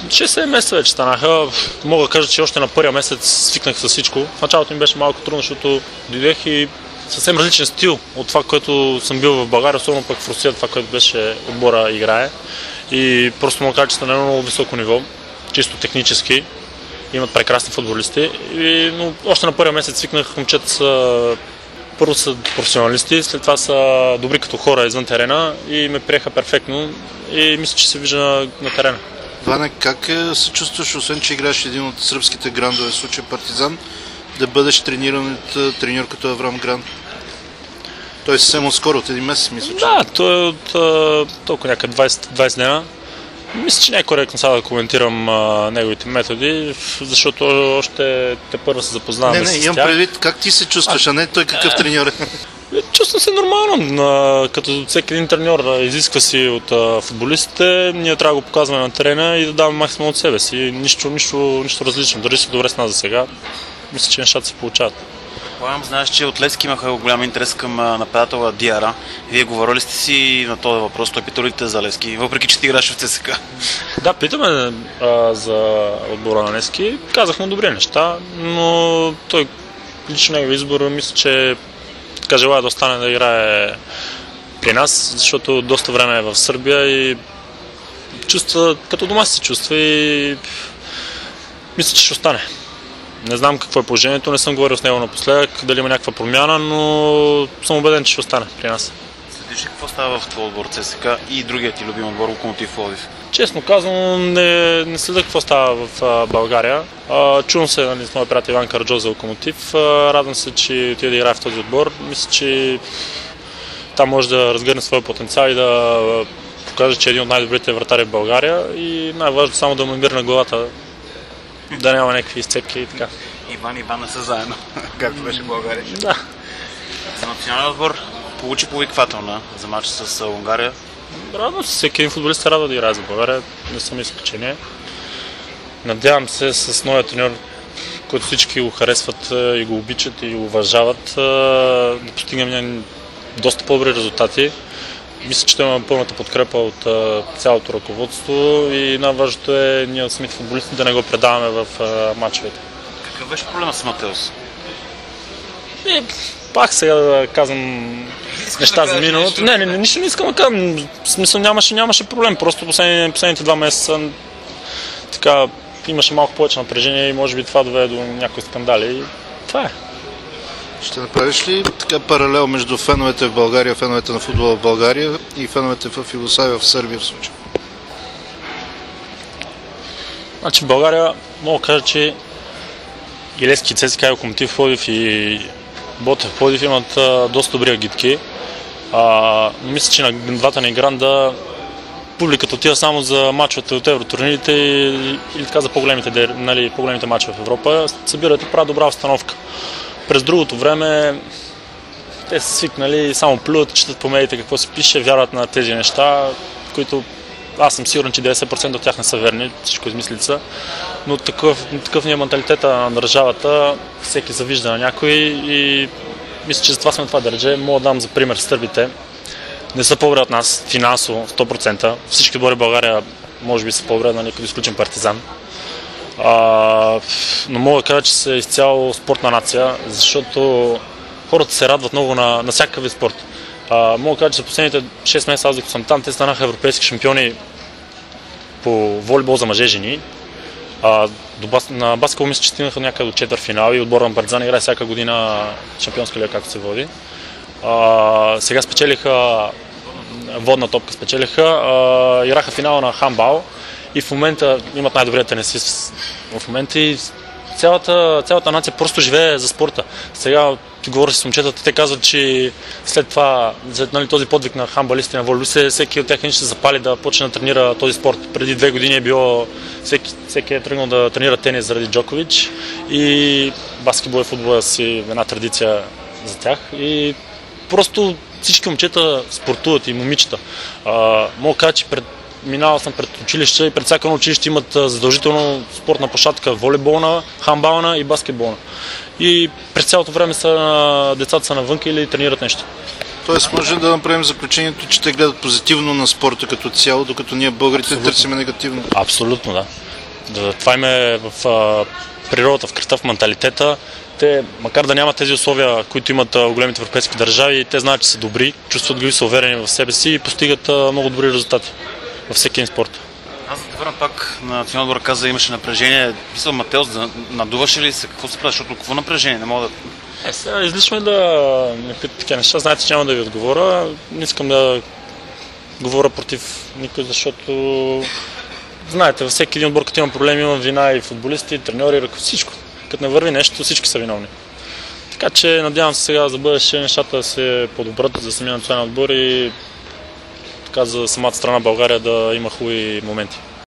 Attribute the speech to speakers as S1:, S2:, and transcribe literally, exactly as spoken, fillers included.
S1: шест-седем месеца вече станаха. Мога да кажа, че още на първия месец свикнах с всичко. В началото ми беше малко трудно, защото дойдех и съвсем различен стил от това, което съм бил в България, особено пък в Русия, това, което беше отбора играе. И просто мога да кажа, че са на много високо ниво, чисто технически. Имат прекрасни футболисти. И, но още на първия месец свикнах, момчета са първо са професионалисти, след това са добри като хора извън терена и ме приеха перфектно и мисля, че се вижда на, на терена.
S2: Ване, как се чувстваш, освен че играеш един от сръбските грандове, в случая Партизан, да бъдеш трениран от треньор като Аврам Гран? Той е съвсем отскоро, от един месец, мисля, че...
S1: Да, той е от толкова някъде двайсет, двайсет дена. Мисля, че не е коректно сега да коментирам а, неговите методи, защото още те първо се запознаваме с тях.
S2: Не, не, имам предвид как ти се чувстваш, а, а не той какъв а, треньор е.
S1: Чувствам се нормално, а, като всеки един треньор изисква си от а, футболистите, ние трябва да го показваме на терена и да даваме максимум от себе си. Нищо, нищо, нищо различно, дори си добре с нас за сега. Мисля, че нещата се получават.
S3: Предполагам, знаеш, че от Левски имаха голям интерес към нападателя Диара. Вие говорили сте си на този въпрос, той питали за Левски, въпреки че ти играеш в ЦСКА.
S1: Да, питаме а, за отбора на Левски. Казах му добри неща, но той лично негов избор, мисля, че така желая да остане да играе при нас, защото доста време е в Сърбия и чувства, като дома се чувства и мисля, че ще остане. Не знам какво е положението, не съм говорил с него напоследък, дали има някаква промяна, но съм убеден, че ще остане при нас.
S3: Следиш ли какво става в твой отбор ЦСКА и другият ти любим отбор Локомотив Пловдив?
S1: Честно казвам, не, не следя какво става в а, България. А, чувам се нали, с моя приятел Иван Караджов за Локомотив. А, радвам се, че отиде да играе в този отбор. Мисля, че там може да разгърне своя потенциал и да покаже, че е един от най-добрите вратари в България и най-важно само да му мирна главата. Да няма някакви изцепки и така.
S3: Иван и Иван не са заедно, както беше в България.
S1: Да.
S3: За национален отбор получи повиквателна за матч с Унгария.
S1: Радвам се, всеки един футболист се радва да играе за България, не съм изключение. Надявам се с новия треньор, който всички го харесват и го обичат и го уважават, да постигнем доста по-добри резултати. Мисля, че той има пълната подкрепа от а, цялото ръководство и най-важното е ние самите футболисти да не го предаваме в а, мачовете.
S3: Какъв беше проблема с Матеус?
S1: И, пак сега да казвам Искаш неща да за миналото. Не, не, не, нищо не искам да кажам. В смисъл нямаше, нямаше проблем. Просто последните, последните два месеца така, имаше малко повече напрежение и може би това доведе до някои скандали. И това е.
S2: Ще направиш ли така паралел между феновете в България, феновете на футбола в България и феновете в Югославия, в Сърбия в случая?
S1: Значи в България мога да кажа, че и Левски, ЦСКА, Локомотив Пловдив и Ботев Пловдив имат а, доста добри агитки. А, мисля, че на двата ни гранда публиката отива само за мачовете от евротурнирите или така за по-големите, нали, по-големите мачове в Европа. Събират и правят добра установка. През другото време те са свикнали, само плюват, четат по медиите какво се пише, вярват на тези неща, които аз съм сигурен, че деветдесет процента от тях не са верни, всичко измислица, но такъв, такъв ни е менталитета на държавата, всеки завижда на някой и мисля, че за това сме това държа. Мога да дам за пример сърбите. Не са по-добре от нас финансово, сто процента. Всички отбори в България може би са по-добре, нали, като изключим Партизан. А, но мога да кажа, че са изцяло спортна нация, защото хората се радват много на, на всякакъв вид спорт. А, мога да кажа, че за последните шест месеца, аз докато съм там, те станаха европейски шампиони по волейбол за мъже жени. А, до бас, на баскетбол мисля, че стигнаха някъде до четвъртфинал и отбора на Партизан играе всяка година шампионска лига, както се води. А, сега спечелиха водна топка, спечелиха, а, играха финала на хандбал. И в момента имат най-добрия тенисист в момента и цялата, цялата нация просто живее за спорта. Сега ти говориш с момчетата, те казват, че след това, след нали, този подвиг на хандбалисти на волейболисти, всеки от тях ще се запали да почне да тренира този спорт. Преди две години е било, всеки, всеки е тръгнал да тренира тенис заради Джокович и баскетбол и футбол си една традиция за тях. И просто всички момчета спортуват и момичета. А, мога да кажа, че пред минавал съм пред училище и пред всяко училище имат задължително спортна площадка, волейболна, хандбална и баскетболна. И през цялото време са, децата са навън или тренират нещо.
S2: Тоест може да направим заключението, че те гледат позитивно на спорта като цяло, докато ние българите търсим негативно.
S1: Абсолютно, да. Да, това им е в а, природата, в кръвта, в менталитета. Те, макар да нямат тези условия, които имат а, големите европейски държави, те знаят, че са добри, чувстват ги, са уверени в себе си и постигат а, много добри резултати във всеки един спорт.
S3: Аз да те върна пак на националния отбор, каза, имаше напрежение. Писал Матеос, да надуваше ли се? Какво се прави? Защото какво напрежение? Не мога да...
S1: Е, сега излишно е да не питате такива неща. Знаете, че няма да ви отговоря. Не искам да говоря против никой, защото знаете, във всеки един отбор, като има проблеми, има вина и футболисти, и треньори, и всичко. Като не върви нещо, всички са виновни. Така че надявам се сега за бъдеще нещата да се подобрят за самия национален отбор и така за самата страна България да има хубави моменти.